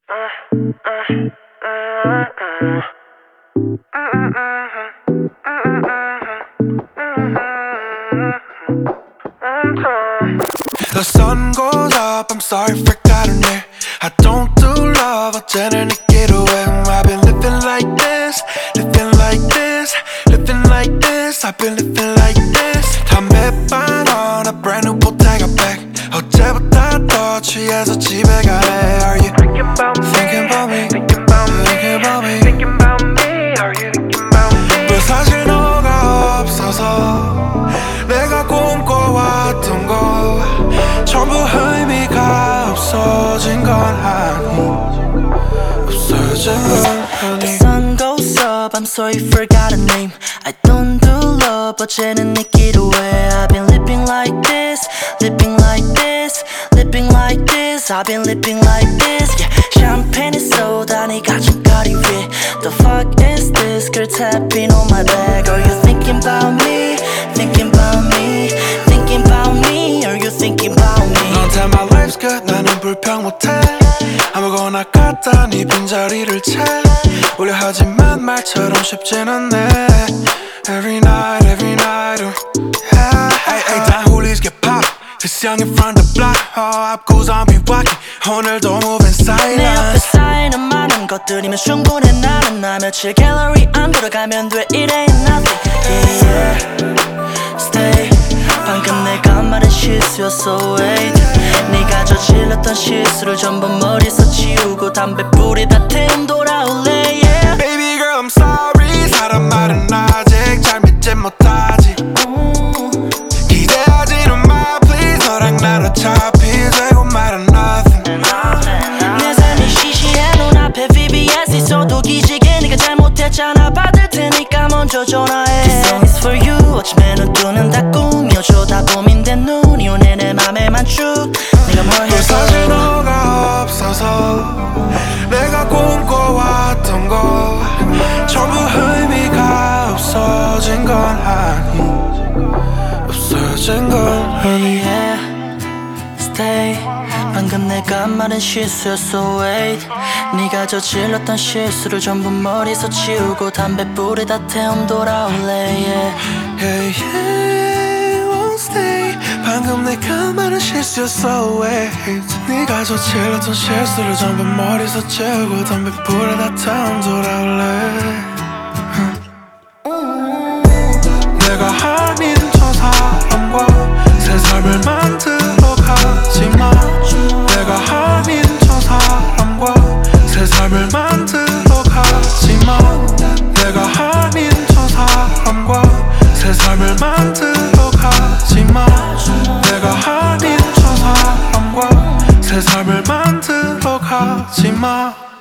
The sun goes up, I'm sorry, forgot her name. I don't do love, 어제는 get away. I've been living like this, living like this, living like this. I've been living like this. 담배반 on a brand new Bottega bag. 어제보다 더 취해서 집에 가래. Are you thinking about me? Thinking about me? Thinking about me? Thinking about me? Thinking about me? Are you thinking about me? 왜 사실 너가 없어서 내가 꿈꿔왔던 거 전부 의미가 없어진 건 아니, 없어진 건 아니. The sun goes up, I'm sorry, forgot a name. I don't do love, 어제는 get away. I've been living like this, living like this, living like this. I've been living like this, yeah. 샴페인에 쏟아 네 가슴거리 위에. The fuck is this? girl tapping on my back. Are you thinking about me? Thinking about me? Thinking about me? Are you thinking about me? 너한테 my life's good, 나는 불평 못해. 아무거나 갖다 네 빈자리를 채. 우려 하지만 말처럼 쉽진 않네. Every night, yeah. Ay, ay, 다 홀리게 pop. This young in front of the block. 앞고 zombie walking. 오늘도 moving silent. 내 앞에 쌓이는 많은 것들이면 충분해. 나는 나 며칠 갤러리 안 돌아가면 돼. It ain't nothing, yeah. Stay. 방금 내가 말한 실수였어, wait. 네가 저질렀던 실수를 전부 머리에서 지우고 담배 뿌리다 태움 돌아올래, yeah. Baby girl, I'm sorry. 사람 말은 아직 잘 믿지 못하지. 기대하지는 마, please. 너랑 난 어차피 되고 말은 nothing. 내 삶이 시시해 눈앞에 VBS 있어도 기지개 네가 잘못했잖아. 받을 테니까 먼저 전화해. This song is for you. 아침에 눈 뜨는 다 꿈이여. 쳐다보민데 눈이 오네 내 맘에만 쭉. 네가 뭘 해서 사실 너가 없어서 내가 꿈꿔왔던 거 전부 의미가 없어진 건 아니, 없어진 건 아니. yeah. Stay. 방금 내가 말한 실수였어, wait. 네가 저질렀던 실수를 전부 머리에서 지우고 담배 뿌리다 태움 돌아올래, yeah. Yeah, yeah, won't stay. 방금 내가 말한 실수였어, wait. 네가 저질렀던 실수를 전부 머리에서 지우고 담배 뿌리다 태움 돌아올래. 내가 아닌 저 사람과 새 삶을 만들어 가지마. 내가 아닌 저 사람과 새 삶을 만들어 가지마. 내가 아닌 저 사람과 새 삶을 만들어 가지마. 내가 아닌 저 사람과 새 삶을 만들어 가지마.